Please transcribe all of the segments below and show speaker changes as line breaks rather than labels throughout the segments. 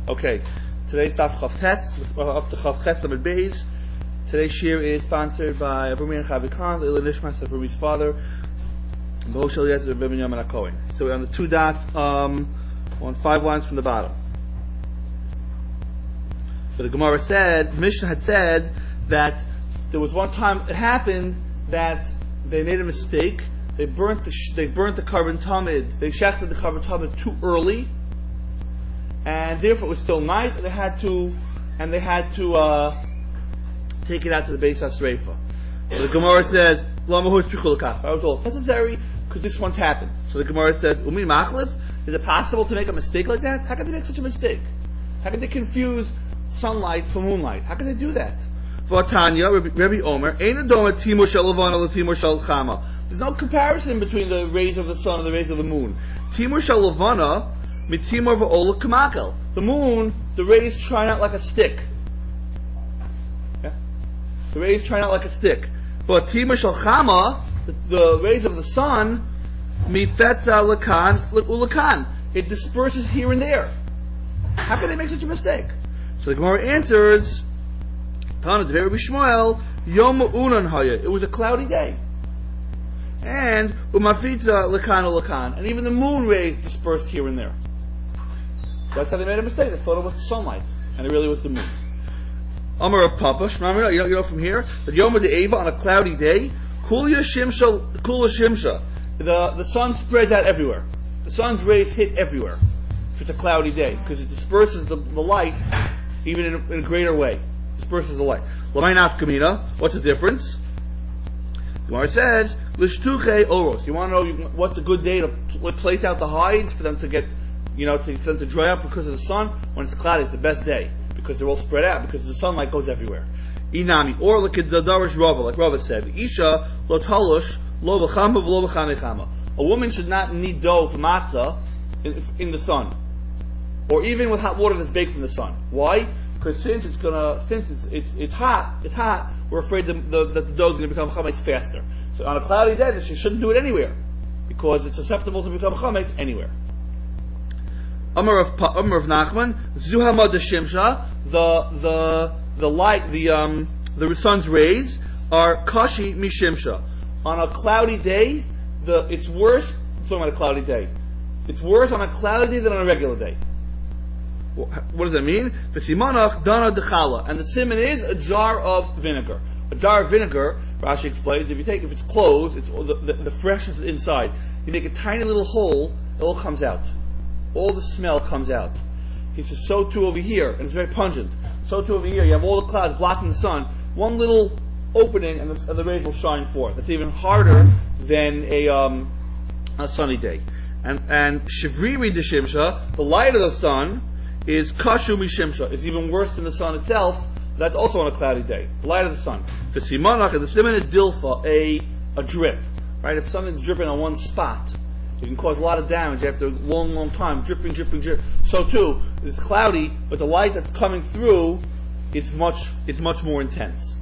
Okay, today's Daf Chav Ches, up to Chav Ches Lamed Beis. Today's shir is sponsored by Avrami and Chavi Khan, the Ilan Nishmas of Avrami's father, Bohush Eliezer Ben Binyamin HaKohen. So we're on the two dots, on 5 lines from the bottom. So the Gemara said, Mishnah had said that there was one time it happened that they made a mistake. They burnt the Karban Tamid. They shechted the Karban Tamid too early, and therefore it was still night. And they had to take it out to the Beis HaSreifa. So the Gemara says, "Lama hushpichulakach." I was all necessary because this once happened. So the Gemara says, "Umi machlif." Is it possible to make a mistake like that? How can they make such a mistake? How can they confuse sunlight for moonlight? How can they do that? Vatanya, Rabbi Omer, there's no comparison between the rays of the sun and the rays of the moon. Timur shalavana mitimur va'ola kamakel. The moon, the rays shine out like a stick. Yeah? The rays shine out like a stick. But Timur shalchama, the rays of the sun, mifetza lakan ulakan. It disperses here and there. How can they make such a mistake? So the Gemara answers, it was a cloudy day. And and even the moon rays dispersed here and there. So that's how they made a mistake. They thought it was sunlight, and it really was the moon. Amar of Papa, you know from here, that Yom De'eva on a cloudy day, Kula Shimsha. The sun spreads out everywhere. The sun's rays hit everywhere if it's a cloudy day, because it disperses the light even in a greater way. Disperses the light. What's the difference? The Gemara says, Lishtuche oros. You want to know what's a good day to place out the hides for them to get, for them to dry up because of the sun? When it's cloudy, it's the best day because they're all spread out because the sunlight goes everywhere. Inami, or like Rava said, Isha lo talush lo b'chama v'lo b'chamechama. A woman should not knead dough for matzah in the sun, or even with hot water that's baked from the sun. Why? Because since it's hot, we're afraid that the dough is going to become chametz faster. So on a cloudy day, she shouldn't do it anywhere, because it's susceptible to become chametz anywhere. Amar of Nachman, Zuhama de Shimsha, the light, the sun's rays are kashi mishimsha. On a cloudy day, it's worse. It's talking about a cloudy day. It's worse on a cloudy day than on a regular day. What does that mean? The simanach dana dechala, and the simon is a jar of vinegar. A jar of vinegar, Rashi explains, if it's closed, it's the freshness inside. You make a tiny little hole, it all comes out. All the smell comes out. He says, so too over here, and it's very pungent. So too over here, you have all the clouds blocking the sun. One little opening, and the rays will shine forth. It's even harder than a sunny day. And shivriri deshimsha, the light of the sun, is kashu mishimsha. It's even worse than the sun itself. That's also on a cloudy day. The light of the sun. The simanach, and the simon is dilfa, a drip. Right? If something's dripping on one spot, it can cause a lot of damage after a long time. Dripping. So too, it's cloudy, but the light that's coming through is much more intense.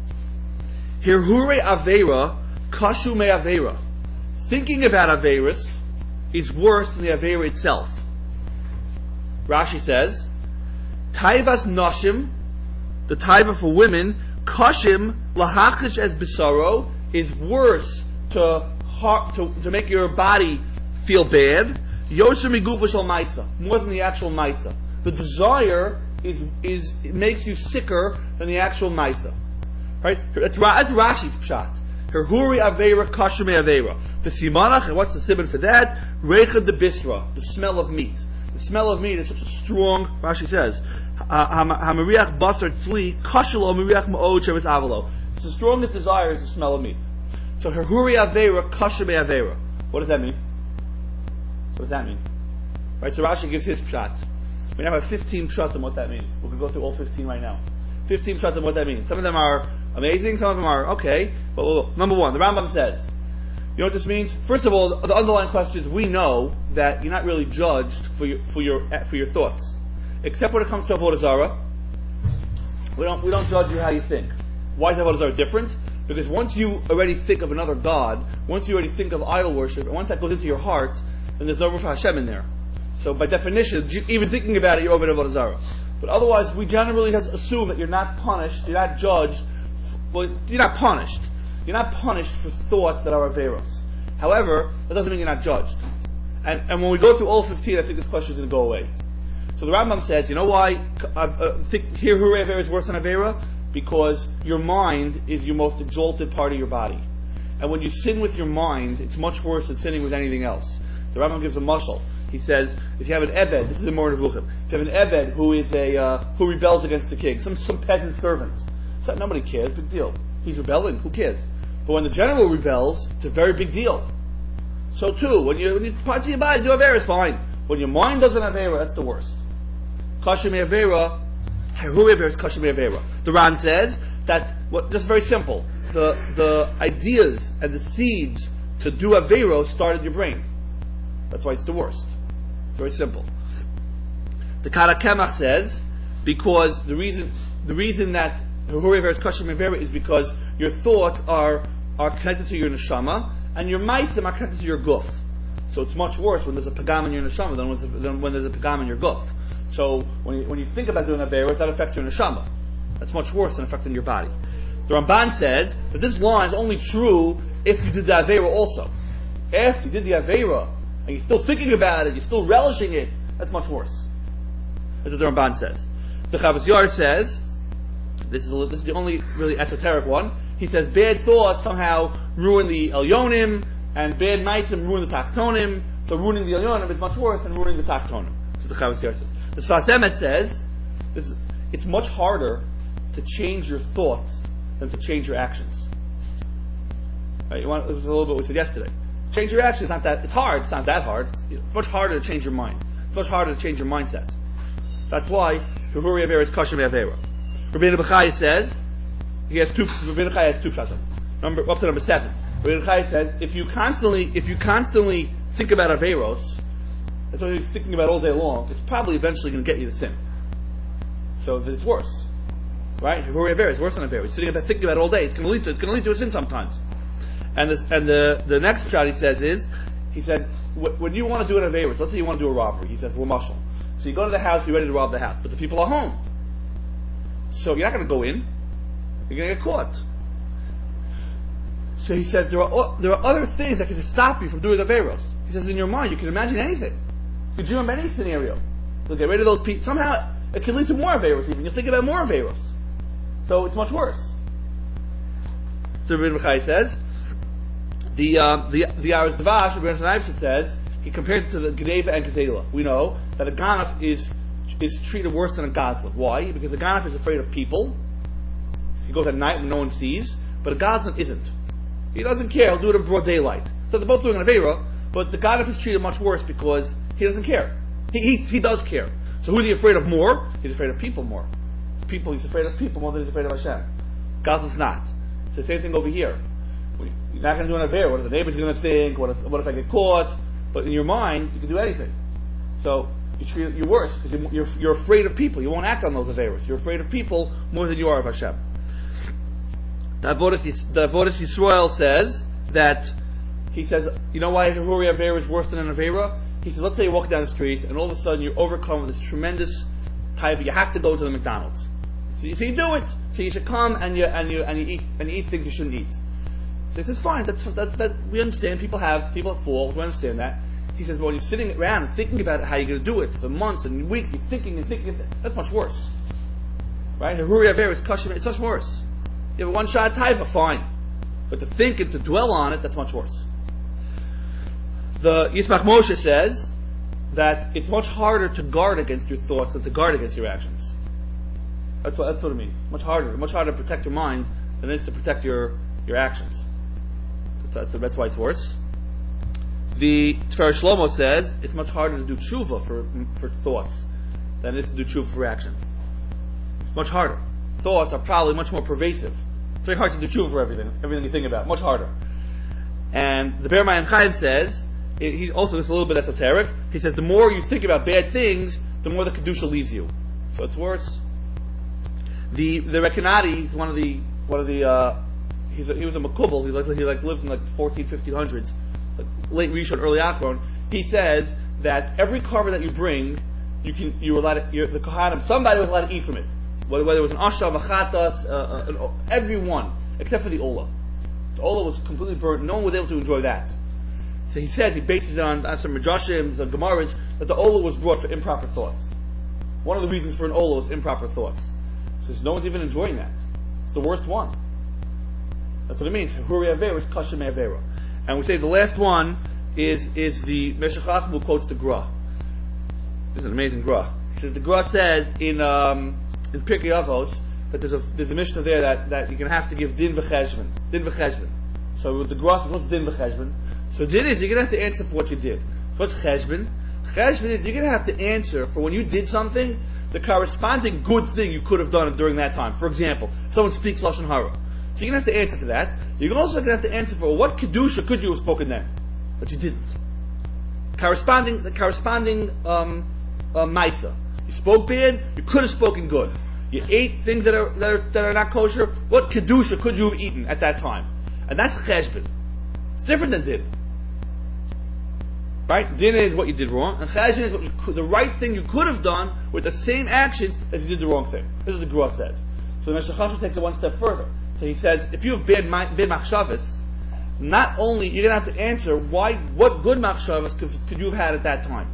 Hirhure avera, kashu me avera. Thinking about averis is worse than the avera itself. Rashi says, Taivas Noshim, the taiva for women, Kashim lahachish as bisaro, is worse to make your body feel bad. Yosher migufa shel maisa, more than the actual maisa. The desire it makes you sicker than the actual maisa. Right? That's Rashi's pshat. Herhuri avera kashim avera. The simanach, and what's the siman for that? Reicha de bisra, the smell of meat. The smell of meat is such a strong, Rashi says, hamariach basar tzli kashalo mariach ma'od shevis avalo. It's the strongest desire is the smell of meat. So herhuri avera kashim avera. What does that mean? Right, so Rashi gives his pshat. We now have 15 pshat on what that means. We're going to go through all 15 right now. 15 pshat on what that means. Some of them are amazing, some of them are okay. But number one, the Rambam says, you know what this means? First of all, the underlying question is, we know that you're not really judged for your thoughts, except when it comes to avodah zarah. We don't judge you how you think. Why is avodah zarah different? Because once you already think of another god, once you already think of idol worship, and once that goes into your heart, then there's no room for Hashem in there. So by definition, even thinking about it, you're over avodah zarah. But otherwise, we generally assume that you're not punished, you're not judged. Well, you're not punished. You're not punished for thoughts that are averos. However, that doesn't mean you're not judged. And when we go through all 15, I think this question is going to go away. So the Rambam says, you know why here Hurei Avera is worse than Avera? Because your mind is your most exalted part of your body. And when you sin with your mind, it's much worse than sinning with anything else. The Rambam gives a mashal. He says, if you have an Eved, this is the Moreh Nevuchim, if you have an Eved who rebels against the king, some peasant servant, so nobody cares, big deal. He's rebelling, who cares? But when the general rebels, it's a very big deal. So too, when you parts of your body do Avera, it's fine. When your mind doesn't have Avera, that's the worst. Kasher me'Avera, Hurei Avera is Kasher me'Avera. The Ran says that, just very simple, the ideas and the seeds to do Avera start in your brain. That's why it's the worst. It's very simple. The Kara Kemach says, because the reason that Hurei Avera is Kasher me'Avera is because your thoughts are connected to your neshama, and your ma'asim are connected to your guf. So it's much worse when there's a pagam in your neshama than when there's a pagam in your guf. So when you think about doing Averos, that affects your neshama. That's much worse than affecting your body. The Ramban says that this line is only true if you did the Avera also. After you did the Avera, and you're still thinking about it, you're still relishing it, that's much worse. That's what the Ramban says. The Chavos Yair says, this is the only really esoteric one, he says bad thoughts somehow ruin the Elyonim, and bad ma'asim ruin the Tachtonim, so ruining the Elyonim is much worse than ruining the Tachtonim. That's what the Chavos Yair says. The Sfas Emes says, it's much harder to change your thoughts than to change your actions. Right? It was a little bit what we said yesterday. Change your actions, it's hard, it's not that hard. It's much harder to change your mind. It's much harder to change your mindset. That's why Hurei Avera is Kasher me'Avera. Rabbeinu Bechai says, Rabbeinu Bechai has two pshatim. Up to number 7. Rabbeinu Bechai says, if you constantly think about Averos, that's what he's thinking about all day long, it's probably eventually going to get you to sin. So it's worse. Right? Hurei Avera is worse than Avera. He's sitting there thinking about it all day. It's going to lead to a sin sometimes. And the next shot he says, when you want to do an Avera, so let's say you want to do a robbery, he says, mashal. So you go to the house, you're ready to rob the house, but the people are home. So you're not going to go in. You're going to get caught. So he says, there are other things that can stop you from doing Averos. He says, in your mind, you can imagine anything. You dream of any scenario. You'll get rid of those people. Somehow, it can lead to more Averos even. You'll think about more Averos. So it's much worse. So Rabbeinu Bechai says, the Aras Davash, Rabbeinu Shanaibson says, he compares it to the Gedeva and Gedela. We know that a Ganaf is treated worse than a Gazlan. Why? Because a Ganaf is afraid of people. He goes at night when no one sees, but a Gazlan isn't. He doesn't care, he'll do it in broad daylight. So they're both doing an Avera, but the Ganaf is treated much worse because he doesn't care. He does care. So who's he afraid of more? He's afraid of people more. He's afraid of people more than he's afraid of Hashem. Gazlan's not. It's the same thing over here. You're not going to do an Avera. What are the neighbors going to think? What if I get caught? But in your mind, you can do anything. So you're worse because you're afraid of people. You won't act on those Averas. You're afraid of people more than you are of Hashem. The Avodas Yisrael says that, he says, you know why Hurei Avera is worse than an Avera? He says, let's say you walk down the street and all of a sudden you're overcome with this tremendous type, you have to go to the McDonald's. So you do it. So you should come and you eat things you shouldn't eat. So he says, fine, that's we understand. People have flaws. We understand that. He says, well, when you're sitting around and thinking about how you're going to do it for months and weeks, you're thinking, that's much worse. Right? Hurei Avera is Kasher, it's much worse. You have a one-shot taiva, fine. But to think and to dwell on it, that's much worse. The Yitzhak Moshe says that it's much harder to guard against your thoughts than to guard against your actions. That's what it means. Much harder to protect your mind than it is to protect your actions. That's why it's worse. The Tiferes Shlomo says it's much harder to do tshuva for thoughts than it is to do tshuva for actions. It's much harder. Thoughts are probably much more pervasive. It's very hard to do tshuva for everything you think about. Much harder. And the Be'er Mayim Chaim says, he also, this is a little bit esoteric, he says the more you think about bad things, the more the Kedusha leaves you. So it's worse. The Rekanati, he's one of the he was a Makubal, he lived in 1500s, late Rishon, early Akron. He says that every korban that you bring, the kohanim, somebody was allowed to eat from it. Whether it was an ashav, a chatas, everyone, except for the olah. The olah was completely burnt. No one was able to enjoy that. So he bases it on some Midrashim, some Gemaras, that the olah was brought for improper thoughts. One of the reasons for an olah was improper thoughts. So no one's even enjoying that. It's the worst one. That's what it means. Huri Avera is Kasha Me'avera. And we say the last one is the Meshech Chochmah who quotes the Gra. This is an amazing Gra. The Gra says in Pirkei Avos that there's a Mishnah there that you're going to have to give din v'cheshvan. Din v'cheshvan. So the Gra says, what's din v'cheshvan? So din is you're going to have to answer for what you did. So what's cheshvan? Cheshvan is you're going to have to answer for when you did something, the corresponding good thing you could have done during that time. For example, someone speaks Lashon Hara. So you're going to have to answer for that. You're also going to have to answer for what kedusha could you have spoken then, but you didn't. The corresponding maisa. You spoke bad. You could have spoken good. You ate things that are not kosher. What kedusha could you have eaten at that time? And that's cheshbon. It's different than din. Right? Din is what you did wrong, and cheshbon is the right thing you could have done with the same actions as you did the wrong thing. This is what the Gra says. So the Meshech Chochmah takes it one step further. So he says, if you have bad machshavas, not only you're going to have to answer what good machshavas could you have had at that time.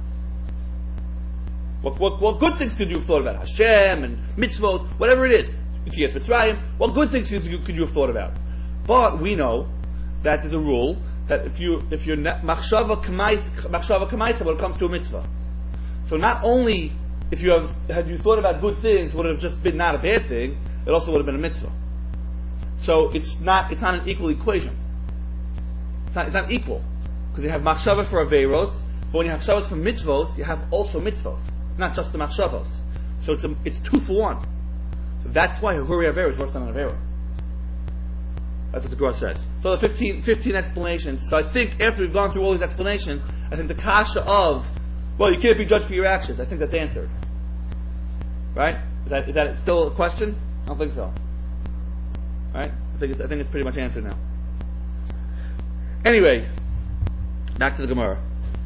What good things could you have thought about? Hashem and mitzvot, whatever it is. Yetzias Mitzrayim. What good things could you have thought about? But we know that there's a rule that if you're machshava kamaisa when it comes to a mitzvah. So not only had you thought about good things would have just been not a bad thing, it also would have been a mitzvah. So it's not an equal equation. It's not equal. Because you have machshavas for averos, but when you have shavas for mitzvos, you have also mitzvos. Not just the machshavos. So it's 2 for 1. So that's why Huri Avera is worse than an Avera. That's what the Gra says. So the 15 explanations. So I think after we've gone through all these explanations, I think the kasha of, well, you can't be judged for your actions, I think that's answered. Right? Is that still a question? I don't think so. Right? I think it's pretty much answered now. Anyway, back to the Gemara.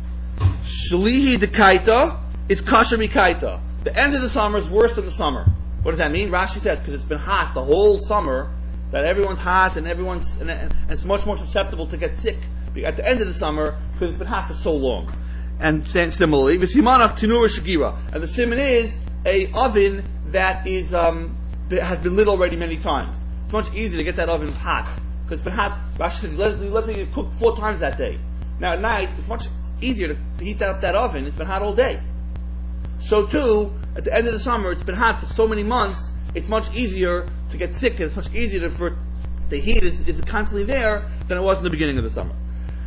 Shlihi dekaita is kasher mikaita. The end of the summer is worse than the summer. What does that mean? Rashi says because it's been hot the whole summer, that everyone's hot and and it's much more susceptible to get sick at the end of the summer because it's been hot for so long. And similarly, v'simanach tinur shagira, and the siman is a oven that has been lit already many times. It's much easier to get that oven hot because it's been hot. Rashi says you let it cook 4 times that day. Now at night it's much easier to heat up that oven. It's been hot all day. So too, at the end of the summer, it's been hot for so many months. It's much easier to get sick, and it's much easier for the heat is constantly there than it was in the beginning of the summer.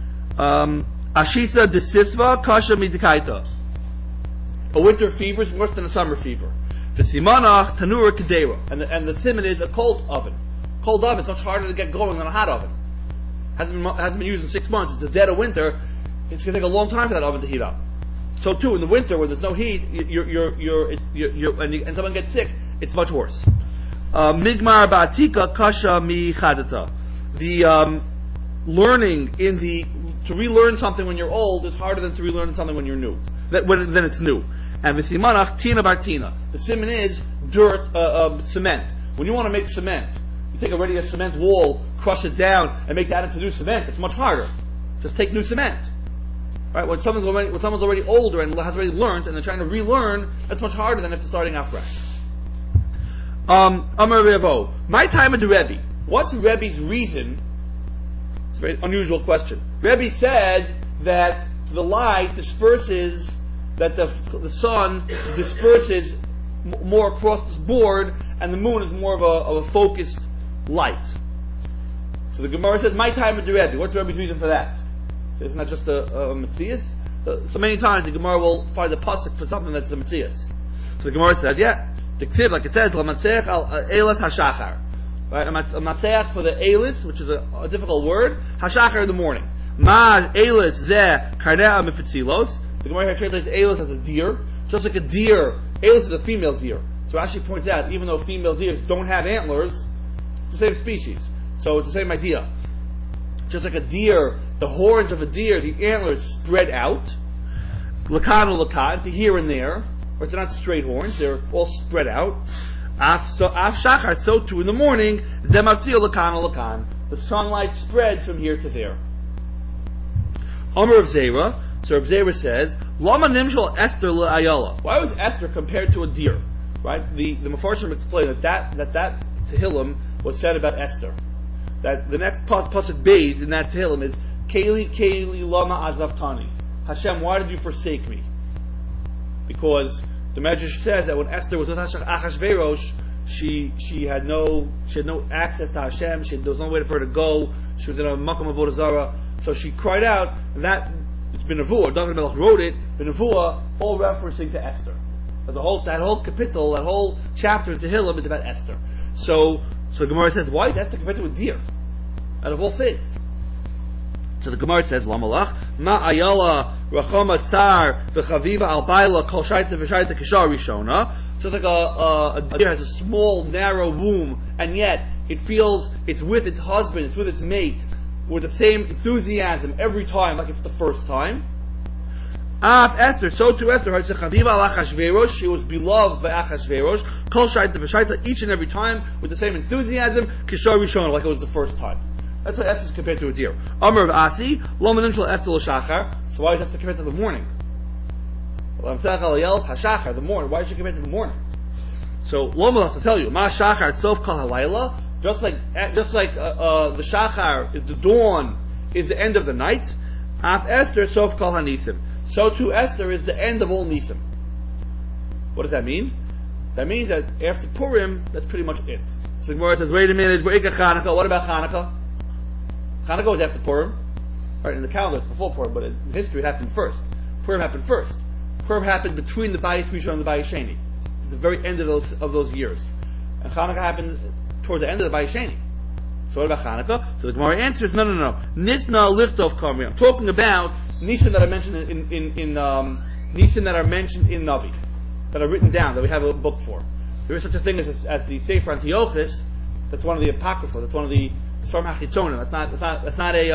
Ashisa desisva kasha midikaita. A winter fever is worse than a summer fever. V'simanach tanura kedera, and the siman is a cold oven. Cold oven is much harder to get going than a hot oven. Hasn't been used in 6 months. It's the dead of winter. It's going to take a long time for that oven to heat up. So too, in the winter when there's no heat, and someone gets sick, it's much worse. Migmar ba'atika kasha mi chadata. The learning to relearn something when you're old is harder than to relearn something when you're new. Then it's new. And v'simanach tina bartina. The siman is dirt, cement. When you want to make cement, you take already a cement wall, crush it down, and make that into new cement. It's much harder. Just take new cement. Right? When someone's already older and has already learned, and they're trying to relearn, that's much harder than if they're starting out fresh. Amar Revo, my time of the Rebbe. What's Rebbe's reason? It's a very unusual question. Rebbe said that the light disperses, that the sun disperses more across the board, and the moon is more of a focused light. So the Gemara says, my time of the Rebbe. What's Rebbe's reason for that? It's not just a Metzias. So many times the Gemara will find a pasuk for something that's a Metzias. So the Gemara says, Tiksiv, like it says, Lamatzeach al Eilas HaShachar. Right? A Matzeach for the Eilis, which is a difficult word, HaShachar in the morning. Ma Eilis zeh Karnea Mefitzilos. The Gemara here translates Eilis as a deer. Just like a deer, Eilis is a female deer. So Rashi points out, even though female deers don't have antlers, it's the same species. So it's the same idea. Just like a deer, the horns of a deer, the antlers spread out. lakan or lakan, to here and there, but they're not straight horns, they're all spread out. Af shachar, so too in the morning, zematzio lakan or lakan. The sunlight spreads from here to there. Omer of Zera, so Reb Zera says, Lama nimshal Esther le'ayala. Why was Esther compared to a deer? Right? The Mefarshim explained that Tehillim was said about Esther. That the next pasuk Beis in that Tehillim is Keli lama azavtani. Hashem, why did you forsake me? Because the Medrash says that when Esther was with Achashverosh, she had no access to Hashem. There was no way for her to go. She was in a makam avodah zara, so she cried out. And that it's been Nevuah. David Melech wrote it. The Nevuah, all referencing to Esther. That whole capital, that whole chapter of Tehillim is about Esther. So the Gemara says, why is Esther compared to a deer? Out of all things. So the Gemara says, Lamalach, Ma ayala rachama tsar v'chaviva al baila kol shaita v'shaita kishar rishona. So it's like a deer has a small, narrow womb, and yet it's with its husband, it's with its mate, with the same enthusiasm every time, like it's the first time. Esther, so too Esther, chaviva al Achashverosh, she was beloved by Achashverosh, kol shaita v'shaita, each and every time with the same enthusiasm, kishar rishona, like it was the first time. That's why Esther is compared to a deer. Amar of Asi, lo menimshal Esther l'shachar. So why is Esther compared to the morning? The morning. Why is she compared to the morning? So lo melach to tell you, ma shachar sof kal halayla. Just like the shachar is the dawn, is the end of the night. Af Esther sof kal hanisim. So too Esther is the end of all nisim. What does that mean? That means that after Purim, that's pretty much it. So the Gemara says, wait a minute, what about Chanukah? Chanukah was after Purim. Right, in the calendar it's before Purim, but in history it happened first. Purim happened first. Purim happened between the Bayis Rishon and the Bayis Sheni. At the very end of those years. And Chanukah happened toward the end of the Bayis Sheni. So what about Chanukah? So the Gemara answers, no. Nisna lichtov kamri. I'm talking about Nisan that are mentioned in Nisan that are mentioned in Navi. That are written down, that we have a book for. There is such a thing as the Sefer Antiochus. That's one of the Apocrypha. That's one of the Sfarim HaChitzonim. That's not a.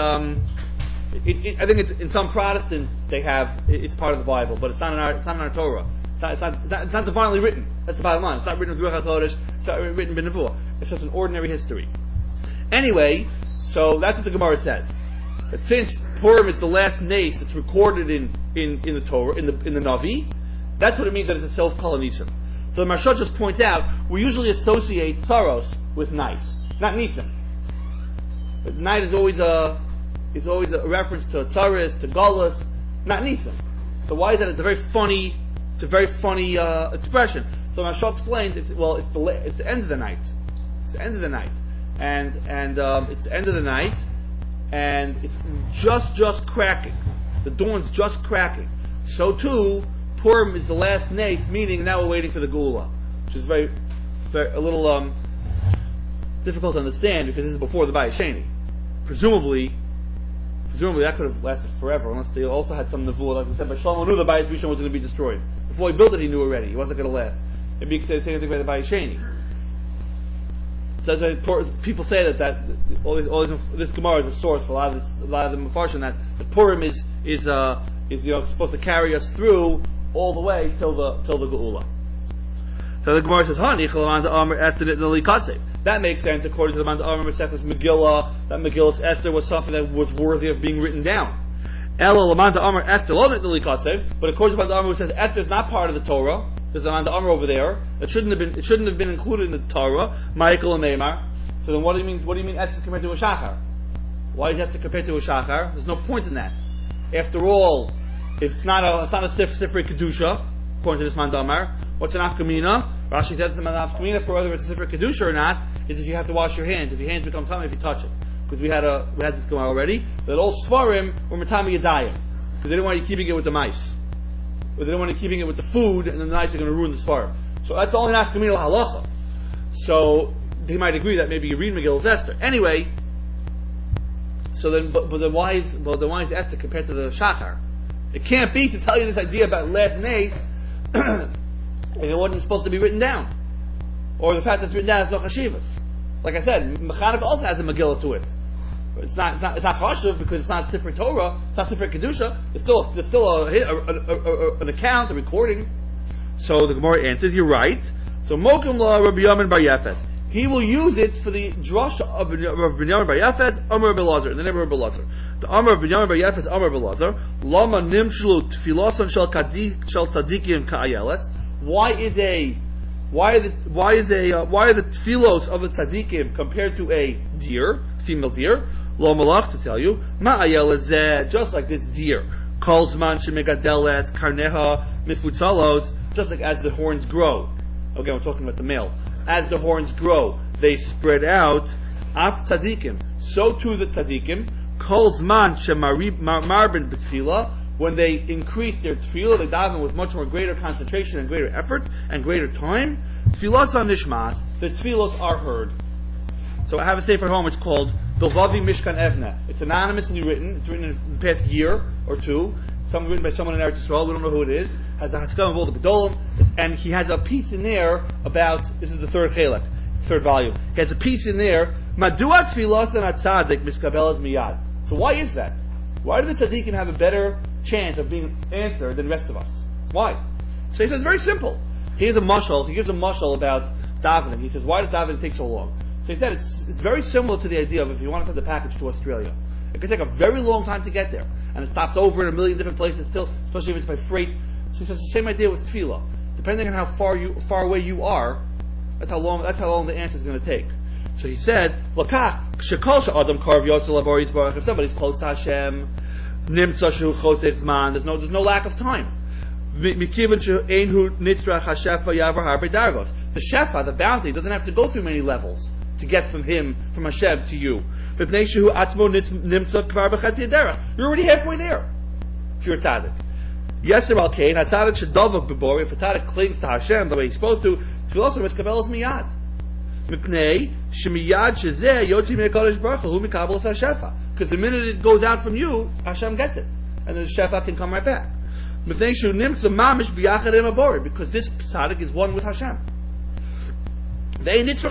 I think it's in some Protestant they have it's part of the Bible, but it's not in our Torah. It's not divinely written. That's the bottom line. It's not written with Ruach HaKodesh. It's not written by Nevuah. It's just an ordinary history. Anyway, so that's what the Gemara says. That since Purim is the last nace that's recorded in the Torah, in the Navi, that's what it means that it's a self-kol nisim. So the Maharsha just points out, we usually associate Tsaros with night, not Nisim. But night is always a reference to Tsaros, to Galus, not Nisim. So why is that? It's a very funny expression. So the Maharsha explains, it's the end of the night. It's the end of the night. And it's the end of the night, and it's just cracking. The dawn's just cracking. So too, Purim is the last nace, meaning now we're waiting for the Geula, which is very a little difficult to understand because this is before the Bayis Sheni. Presumably that could have lasted forever, unless they also had some Nevuah, like we said, but Shlomo knew the Bayis Rishon was going to be destroyed. Before he built it, he knew already. He wasn't going to last. Maybe you could say the same thing about the Bayis Sheni. So people say that this Gemara is a source for a lot of the Mefarshim that the Purim is supposed to carry us through all the way till the Geula. So the Gemara says, that makes sense according to the Man Amar Maseches Megillah, that Megillah's Esther was something that was worthy of being written down. But according to Man Amar, it says Esther is not part of the Torah. There's a Man Amar over there. It shouldn't have been included in the Torah. Michael and Neymar. So then what do you mean Esther is compared to a Shachar? Why do you have to compare to a Shachar? There's no point in that. After all, it's not a Sifrei Kedusha, according to this Man Amar. What's an Afkamina? Rashi says it's an Afkamina for whether it's a Sifrei Kedusha or not, is if you have to wash your hands. If your hands become tummy if you touch it. Because we had this Gemara already, that all Sfarim were Matami Yadayim. Because they didn't want you keeping it with the mice. Or they didn't want you keeping it with the food, and then the mice are going to ruin the Sfarim. So that's only an Afkamina halacha. So they might agree that maybe you read Megillah's Esther. Anyway, so then, but then why is Esther compared to the Shachar? It can't be to tell you this idea about last nace, and it wasn't supposed to be written down. Or the fact that it's written down is no chashivas. Like I said, Chanukah also has a Megillah to it. It's not chashuv because it's not Tifrei Torah, it's not Tifrei Kedusha. It's still an account, a recording. So the Gemara answers, you're right. So Mokum La Rabbi Yamin Bar Yafes. He will use it for the drasha of Rabbi Yamin Bar Yafes, Amar Rabbi Lazar, in the name of Rabbi Lazar. The Amar of Rabbi Yamin Bar Yafes, Amar Rabbi Lazar. Lama Nimshlu Tfilosan Shel Tzadikim Ka'ayeles. Why are the tfilos of the tzaddikim compared to a deer, female deer? Lo malach, to tell you, ma'ayel just like this deer. Kol zman shemegadeles karneha mifutzalos, just like as the horns grow. Again, we're talking about the male. As the horns grow, they spread out. Af tzaddikim, so too the tzaddikim. Kol zman shemarbin b'tfila, when they increase their tefillah, they daven with much more greater concentration and greater effort and greater time. Tefillos on nishmas, the tefillos are heard. So I have a sefer at home. It's called Bilvavi Mishkan Evna. It's anonymously written. It's written in the past year or two. Written by someone in Eretz Yisrael. We don't know who it is. Has a Haskalah of all the Gedolim, and he has a piece in there about. This is the third chelek, third volume. He has a piece in there. Madua tefillos and atzadik miskabelas miyad. So why is that? Why do the tzaddikim have a better chance of being answered than the rest of us? Why? So he says very simple. He gives a mashal about davening. He says, why does davening take so long? So he said it's very similar to the idea of if you want to send a package to Australia. It could take a very long time to get there. And it stops over in a million different places still, especially if it's by freight. So he says the same idea with tefillah. Depending on how far away you are, that's how long the answer is going to take. So he says, Lakach, Shekol Sha'adam Karv Yotzel Laboris Baruch, if somebody's close to Hashem, Nimtza Shu Chosech Zman, there's no lack of time. Mikivin She'enhu Nitzrach HaShefa Yavar Harbe Dargos. The Shefa, the bounty, doesn't have to go through many levels to get from Hashem to you. You're already halfway there, if you're a tzaddik. Yeser al Kain, HaTzaddik Shedavav B'Bori, if a tzaddik clings to Hashem the way he's supposed to, Tfilos Miskabelos Miyad. Mipnei Shemiyad Shezeh Yotzi Me'Kodesh Baruch Hu Mikabelos HaShefa. Because the minute it goes out from you, Hashem gets it, and then the Shefa can come right back. Mipnei Shu Nimtza Mamish B'Yachad Im Abori, because this tzaddik is one with Hashem. Doesn't have to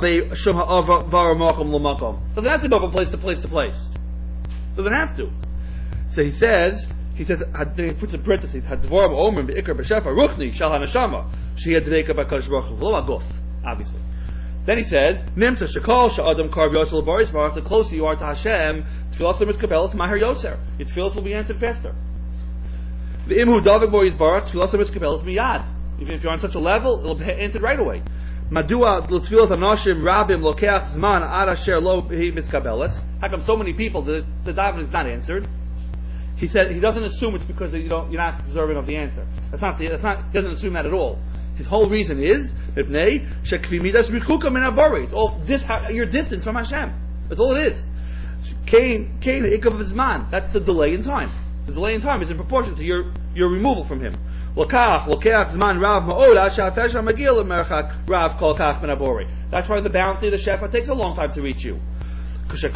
go from place to place to place. Doesn't have to. So he says, he puts in parentheses, Hadvorim Omer Be'ikar B'Shefa Ruchni Shal HaNeshama Shehiyad Dveika B'Kodesh Baruch Hu V'lo Aguf, obviously. Then he says, Nimsa Shekol Sha'adam Karv Yosel Boris Baruch, the closer you are to Hashem, Tfilos Miskabelos Maher Yoser. Your tefillos will be answered faster. The Imhu Davik Boris Baruch, Tfilos Miskabelos Miyad. Even if you're on such a level, it'll be answered right away. Madua L'Tfilos Anoshim Rabim Lokeach Zman Ad Asher Lo Hi Miskabelos. How come so many people the daven is not answered? He said he doesn't assume it's because you're not deserving of the answer. He doesn't assume that at all. His whole reason is it's all your distance from Hashem. That's all it is. That's the delay in time. The delay in time is in proportion to your removal from Him. That's why the bounty, the shefa, takes a long time to reach you. The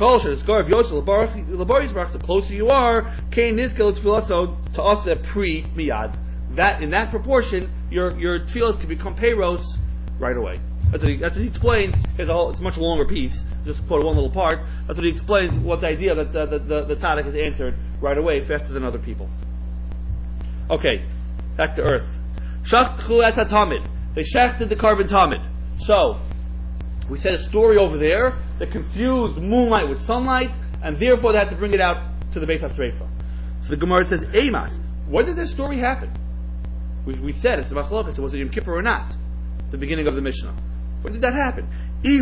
closer you are, to us a pre miyad. That in that proportion, your tefillos can become peiros right away. That's what he explains. It's a much longer piece. Just quote one little part. That's what he explains. What the idea that the tzaddik is answered right away, faster than other people. Okay, back to earth. Shachchu es hatamid. They shechted the carbon tamid. So we said a story over there that confused moonlight with sunlight, and therefore they had to bring it out to the Beis HaSreifa. So the Gemara says, Eimas, when did this story happen? We said it's a machlokas. Was it Yom Kippur or not? The beginning of the Mishnah. When did that happen? If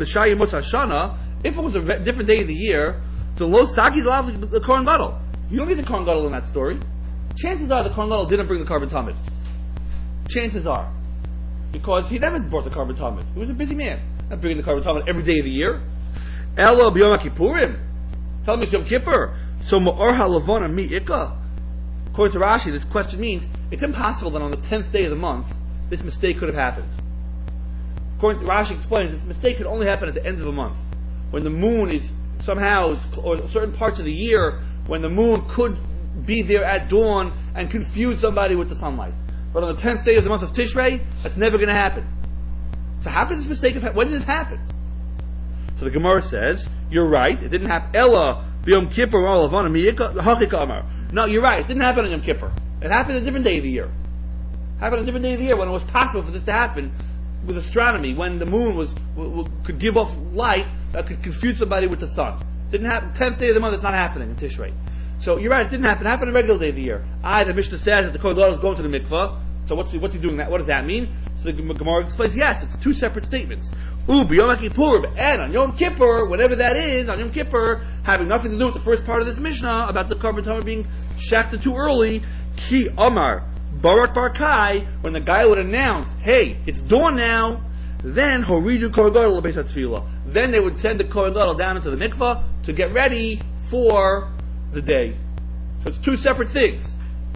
it was a different day of the year, the lo sagi the Kohen Gadol. You don't need the Kohen Gadol in that story. Chances are the Kohen Gadol didn't bring the carbon tamid. Chances are, because he never brought the carbon tamid. He was a busy man, not bringing the carbon tamid every day of the year. Elo b'yom kippurim. Tell me it's Yom Kippur. So ma'orha lavona mi ikka. According to Rashi, this question means it's impossible that on the 10th day of the month this mistake could have happened. According to Rashi explains, this mistake could only happen at the end of the month, when the moon is somehow, or certain parts of the year, when the moon could be there at dawn and confuse somebody with the sunlight. But on the 10th day of the month of Tishrei, that's never going to happen. So how could this mistake have happened? When did this happen? So the Gemara says, You're right. It didn't happen. Ella b'Yom Kippur Olavana Miyika Hachika Amar. No, you're right. It didn't happen on Yom Kippur. It happened a different day of the year. It happened a different day of the year when it was possible for this to happen with astronomy, when the moon could give off light that could confuse somebody with the sun. Didn't happen. 10th day of the month. It's not happening in Tishrei. So you're right. It didn't happen. It happened a regular day of the year. The Mishnah says that the Kohen Gadol is going to the mikvah. So what's he doing that? What does that mean? So the Gemara explains, yes, it's two separate statements. B'Yom Kippur, and on Yom Kippur, whatever that is, on Yom Kippur, having nothing to do with the first part of this Mishnah about the Karban Tamar being shafted too early, Ki Amar, Barak Barkai, when the guy would announce, hey, it's dawn now, then Horidu Kohen Gadol l'Beis HaTfilah. Then they would send the Kohen Gadol down into the mikvah to get ready for the day. So it's two separate things.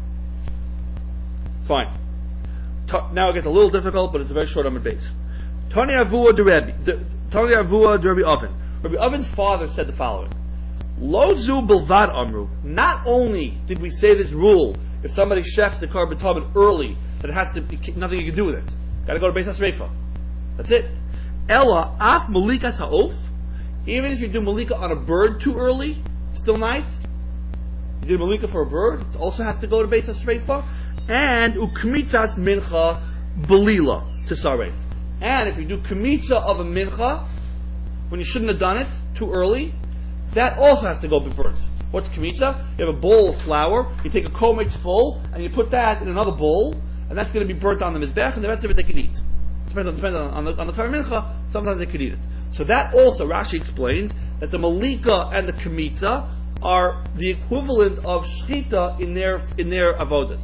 Fine. Now it gets a little difficult, but it's a very short Amud base. Tani Avua de Rabbi Oven. Rabbi Oven's father said the following: Lo zu bilvad amru. Not only did we say this rule, if somebody shechs the Karban Tamar early, that it has to be nothing you can do with it. Got to go to Beis HaSreifa. That's it. Ella af malikas ha'of. Even if you do malika on a bird too early, it's still night. You did malika for a bird, it also has to go to Beis HaSreifa. And ukmitzas mincha belila to saref. And if you do kmitza of a mincha when you shouldn't have done it too early, that also has to go be burnt. What's kmitza? You have a bowl of flour, you take a kometz full, and you put that in another bowl, and that's going to be burnt on the mizbech, and the rest of it they can eat. Depends on the Karban Mincha. Sometimes they could eat it. So that also Rashi explains that the malika and the kmitza are the equivalent of shchita in their avodas.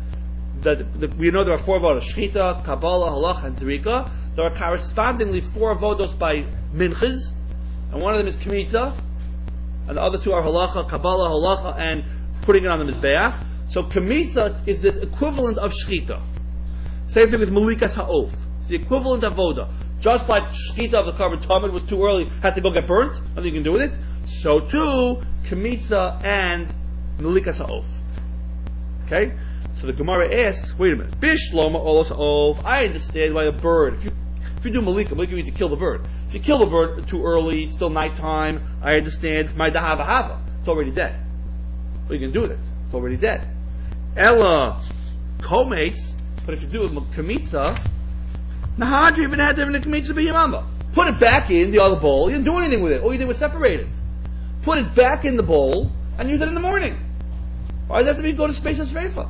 We know there are four avodos: shchita, kabbalah, halach, and zrika. There are correspondingly four avodos by minchas, and one of them is kmitza, and the other two are halacha, kabbalah, halacha, and putting it on the mizbeach. So kmitza is the equivalent of shchita. Same thing with malikas ha'of. It's the equivalent of avoda. Just like shchita of the Karban Tamar was too early, had to go get burnt, nothing you can do with it. So too, kmitza and malikas ha'of. Okay? So the Gemara asks, wait a minute, Bishloma olos ha'of. I understand why a bird, if you do malika means you kill the bird. If you kill the bird too early, it's still nighttime, I understand, my dahava hava, it's already dead. What are you going to do with it? It's already dead. Ella kometz, but if you do it kmitza, nahadri even had to have a kmitza b'yamama. Put it back in the other bowl, you didn't do anything with it, all you did was separate it. Put it back in the bowl, and use it in the morning. Why does it have to be go to Beis HaSreifa?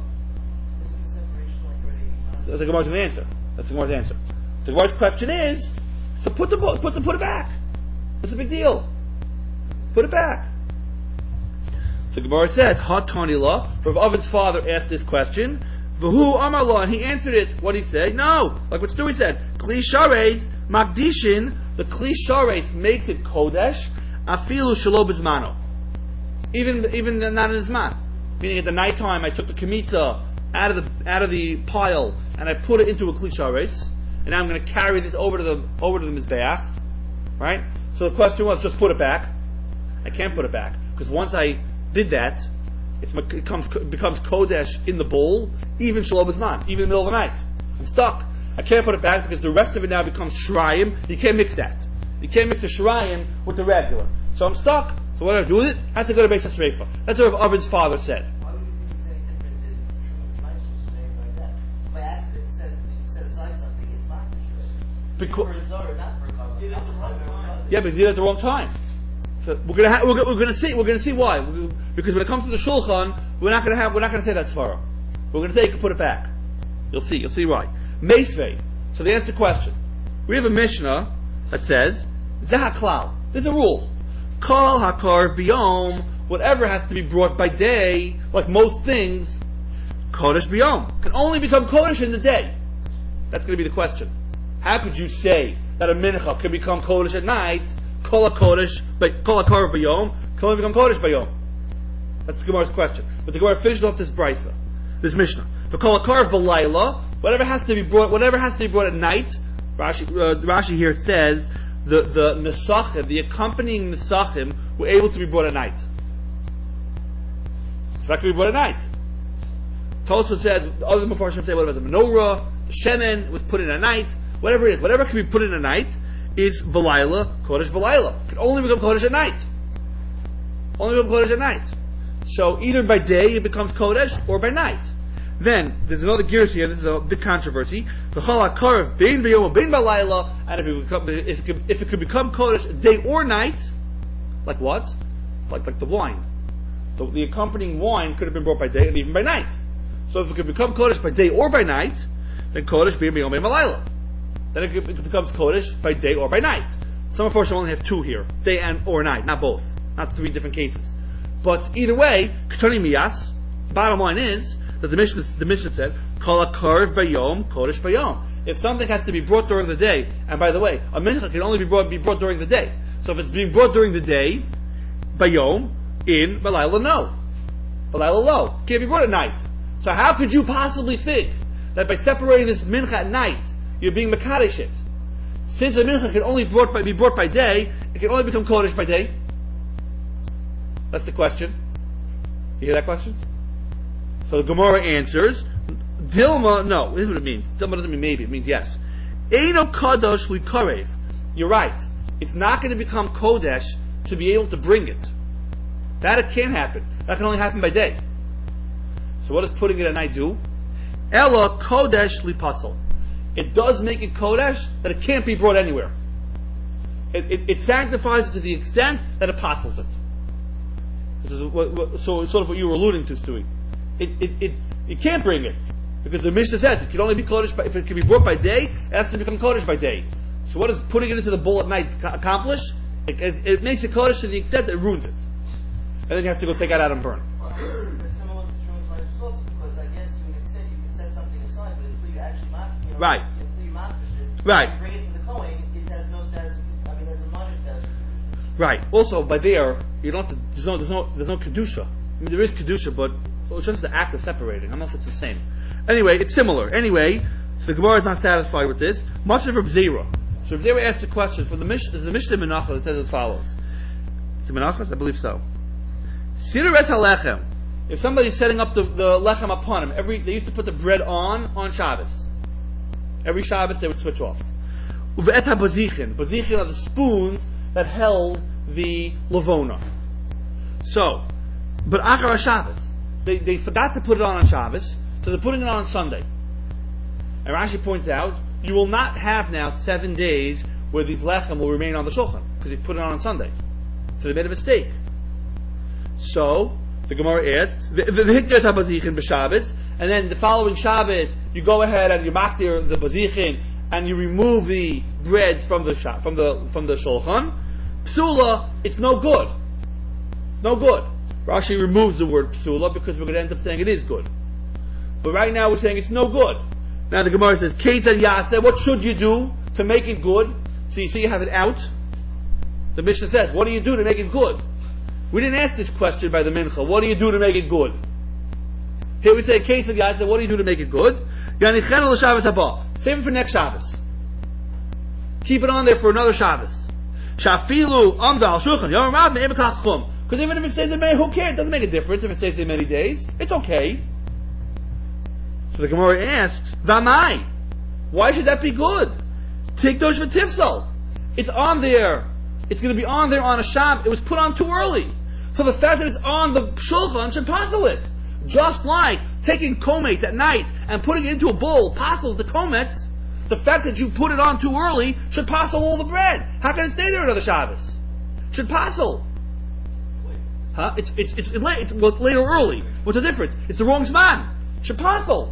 That's the Gemara's answer. That's the Gemara's answer. The Gemara's question is, so put it back. What's the big deal? Put it back. So Gemara says, Hatani la. Rav Oven's father asked this question. V'hu amar la, and he answered it. What did he say? No, like what Stewie said. Kli shares magdishin. The kli shares makes it kodesh. Afilu shelo b'zmano. Even not in his man. Meaning at the nighttime, I took the kmitza out of the pile and I put it into a kli shares, and now I'm going to carry this over to the mizbeach, right? So the question was, just put it back. I can't put it back because once I did that, it becomes kodesh in the bowl, even shalom b'zman, even in the middle of the night. I'm stuck. I can't put it back because the rest of it now becomes shrayim. You can't mix that. You can't mix the shrayim with the regular. So I'm stuck. So what do I do with it? Has to go to Beis HaSreifa. That's what Oven's father said.
Why would you think it's any different than Shumas Maisus or anything like that? By accident, you set aside something, it's not for a Zohar, not for a Kabbalah.
Yeah, but you did it at the wrong time. So we're gonna see why. Because when it comes to the Shulchan, we're not gonna say that's Svara. We're gonna say you can put it back. You'll see why. Meisvei. So they asked the question. We have a Mishnah that says Zahaklal. There's a rule. Kol hakar biyom. Whatever has to be brought by day, like most things, kodesh biyom, can only become kodesh in the day. That's going to be the question. How could you say that a mincha can become kodesh at night? Kol hakar biyom can only become kodesh biyom. That's the Gemara's question. But the Gemara finished off this brisa, this Mishnah. For kol hakar b'layla, whatever has to be brought at night. Rashi here says the nesachim, the accompanying nesachim, were able to be brought at night. So that could be brought at night. Tosfos says, other than Mefarshim say, what about the menorah, the shemen was put in at night, whatever it is, whatever can be put in at night, is Balayla, Kodesh Balayla. It can only become Kodesh at night. Only become Kodesh at night. So either by day it becomes Kodesh, or by night. Then, there's another gears here, this is a big controversy. The Chol HaKarev, Bein B'yom, Bein Balayla, and if it could become Kodesh day or night, like what? Like the wine. The accompanying wine could have been brought by day and even by night. So if it could become Kodesh by day or by night, then Kodesh Bein B'yom, Bein Balayla. Then it becomes Kodesh by day or by night. Some of us only have two here, day and or night, not both, not three different cases. But either way, Ketoni Miyas, bottom line is, that the Mishnah said, Kol HaKarev Bayom, Kodesh Bayom. If something has to be brought during the day, and by the way, a mincha can only be brought during the day. So if it's being brought during the day, Bayom, in Balayla, no. Balayla, lo. Can't be brought at night. So how could you possibly think that by separating this mincha at night, you're being Mekadesh it? Since a mincha can only be brought by day, it can only become Kodesh by day. That's the question. You hear that question? So the Gemara answers, Dilma, no, this is what it means. Dilma doesn't mean maybe, it means yes. Eino Kadosh Likarev. You're right. It's not going to become Kodesh to be able to bring it. That it can't happen. That can only happen by day. So what does putting it at night do? Ella Kodesh Lipasal. It does make it Kodesh that it can't be brought anywhere. It sanctifies it to the extent that it apostles it. This is sort of what you were alluding to, Stewie. You can't bring it because the Mishnah says it can only be Kodesh if it can be brought by day. It has to become Kodesh by day. So what does putting it into the bowl at night accomplish? It makes it Kodesh to the extent that it ruins it, and then you have to go take it out and burn.
It's similar to Trumas Ma'aser also, because I guess to an extent you can set something aside, but until you actually
right,
until you it,
right,
you bring it to the Kohen, it has no status. I mean, it has a minor status.
Right. Also, by there, you don't have to. There's no kedusha. I mean, there is kedusha, but it's just the act of separating. I don't know if it's the same. Anyway, it's similar. Anyway, so the Gemara is not satisfied with this. Much of Reb Zera. So Reb Zera asks a question from the Mishnah. There's a Mishnah Menachos that says as follows. Is it Menachos? I believe so. Sidaret halechem. If somebody's setting up the lechem upon him, they used to put the bread on Shabbos. Every Shabbos they would switch off. Uve'et habazichin. Bazichin are the spoons that held the lavona. So, but Achar Shabbos, they forgot to put it on Shabbos, so they're putting it on Sunday. And Rashi points out, you will not have now 7 days where these lechem will remain on the shulchan, because you put it on Sunday. So they made a mistake. So, the Gemara asks, and then the following Shabbos, you go ahead and you maktir the bazichin, and you remove the breads from the shulchan. Psula, it's no good. It's no good. Rashi removes the word psula because we're going to end up saying it is good. But right now we're saying it's no good. Now the Gemara says, Ketzad Yaseh, what should you do to make it good? So you see you have it out. The Mishnah says, what do you do to make it good? We didn't ask this question by the Mincha. What do you do to make it good? Here we say, Ketzad Yaseh, what do you do to make it good? Yanichenu l'Shabbos haba. Save it for next Shabbos. Keep it on there for another Shabbos. Shafilu amda al shulchan yom rab me'emekach chum. Because even if it stays in May, who cares? It doesn't make a difference if it stays there many days. It's okay. So the Gemara asks, Vamai, why should that be good? Tikdosh v'tifsal. It's on there. It's going to be on there on a Shabbos. It was put on too early. So the fact that it's on the shulchan should passel it. Just like taking komets at night and putting it into a bowl passels the komets, the fact that you put it on too early should passel all the bread. How can it stay there another Shabbos? It should passel. Huh? It's later or early. What's the difference? It's the wrong zman. It should passel.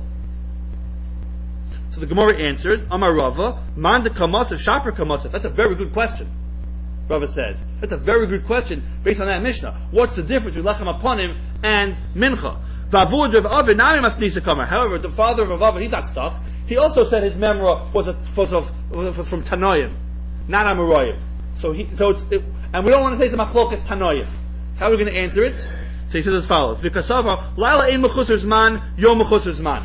So the Gemara answers, Amar Rava, Man de Kamasif, Shaper Kamasif. That's a very good question. Rava says. That's a very good question based on that Mishnah. What's the difference between Lechem Aponim and Mincha? However, the father of Rav Avin, he's not stuck. He also said his memra was from Tanoim, not Amoraim. And we don't want to say the Machlok is Tanoim. That's how we're going to answer it. So he says as follows: V'kasava, Laila ein mechusar zman, yom mechusar zman.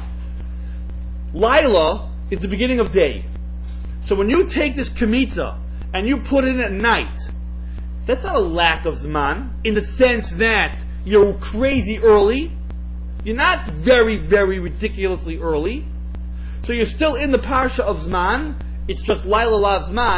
Laila is the beginning of day. So when you take this kmitza and you put it in at night, that's not a lack of zman in the sense that you're crazy early. You're not very, very ridiculously early. So you're still in the parsha of zman. It's just Laila Lav Zman.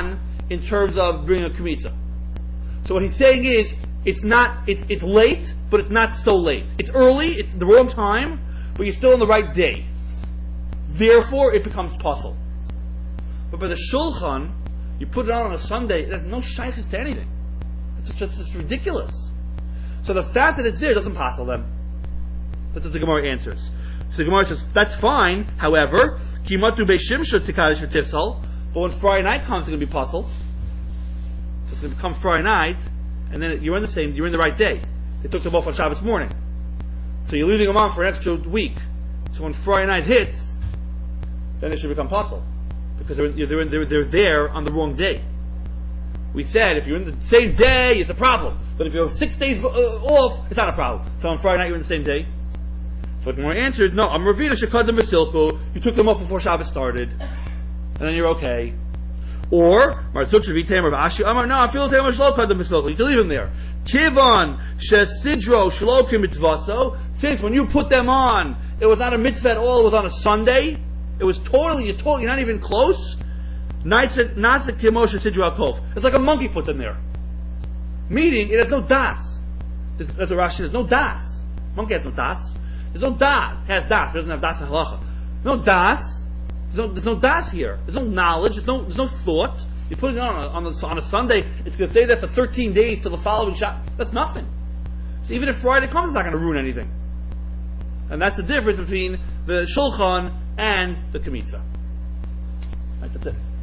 in terms of bringing a kmitza. So what he's saying is, it's late, but it's not so late. It's early, it's the wrong time, but you're still on the right day. Therefore, it becomes puzzle. But by the shulchan, you put it on a Sunday, it has no shaykhs to anything. It's just ridiculous. So the fact that it's there doesn't puzzle them. That's what the Gemara answers. So the Gemara says, that's fine, however, kimatu beishimsha tikadish v'tifsal, but when Friday night comes, it's going to be puzzle. So it's going to become Friday night, and then you're in the right day. They took them off on Shabbos morning. So you're leaving them on for an extra week. So when Friday night hits, then it should become puzzle. Because they're there on the wrong day. We said if you're in the same day, it's a problem. But if you're 6 days off, it's not a problem. So on Friday night, you're in the same day. So the Gemara answered, no, I'm Ravina Shekadim Basilko. You took them up before Shabbos started. And then you're okay. Or, Marsutra Vitam or Ashi Amar, no, I feel Tamer Shlokadim Basilko. You can leave them there. Kivan Shesidro Shlokim Mitzvaso. Since when you put them on, it was not a mitzvah at all, it was on a Sunday. It was you're not even close. It's like a monkey put them there. Meaning, it has no das. That's what Rashi says, no das. Monkey has no das. There's no das. It has das, but it doesn't have das in halacha. No das. There's no das here. There's no knowledge. There's no thought. You put it on a Sunday, it's going to stay there for 13 days till the following Shabbat. That's nothing. So even if Friday comes, it's not going to ruin anything. And that's the difference between the shulchan and the kmitza. Right, that's it.